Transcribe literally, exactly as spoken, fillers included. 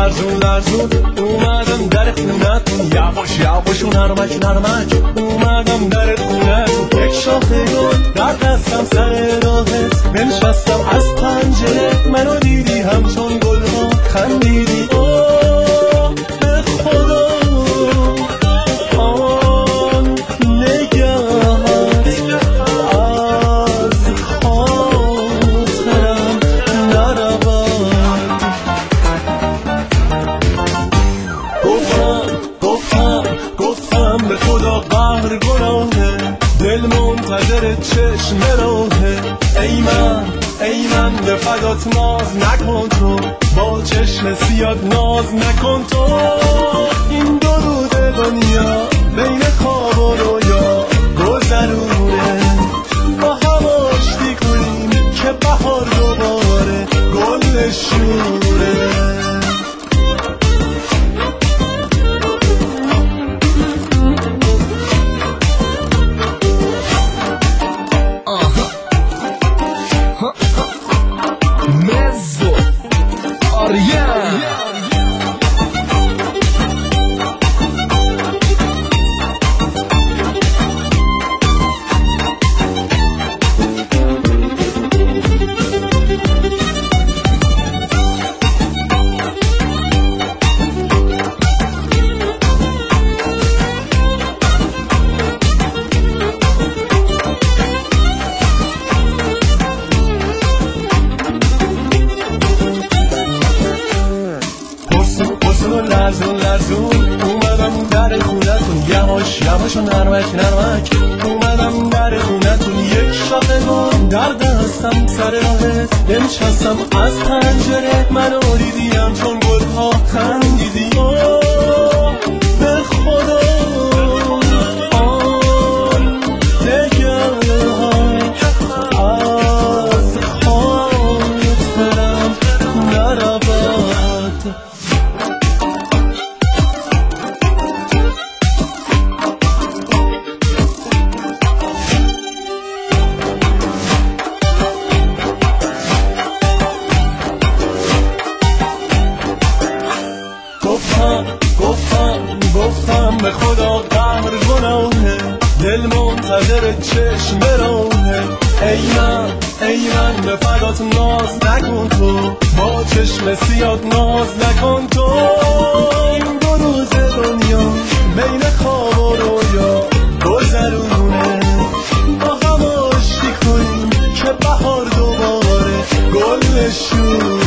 لرزون لرزون اومدم در خونتون، یواش یواش و نرمک نرمک اومدم در خونتون. یک شاخه گل در دستم سر راهت بنشستم، از پنجره منو دیدی همچون گل ها خندیدی. اوه به خدا آن نگهت از خاطرم نرود. گفتم گفتم گفتم به خدا قهر گناهه، دل منتظر چشم راهه. ای من ای من به فدات ناز نکن تو، با چشم سیاد ناز نکن تو. این دو روز دنیا بین خواب و رویا گذرونه، با هم آشتی کنیم که بهار دوباره گل نشونه. لرزون لرزون اومدم در خونتون، یواش یواش و نرمک نرمک اومدم در خونتون. یک شاخه گل در دستم سر راهت بنشستم، از پنجره منو دیدیم چون گل ها خندیدی. اوه به خدا آن نگهت از خاطرم نرود. گفتم گفتم گفتم به خدا قهر گناهه، دل منتظر چشم راهه. ای من ای من به فدات ناز نکن تو، با چشم سیاد ناز نکن تو. این دو روز دنیا بین خواب و رویا گذرونه، با هم آشتی کنیم که بهار دوباره گل نشونه.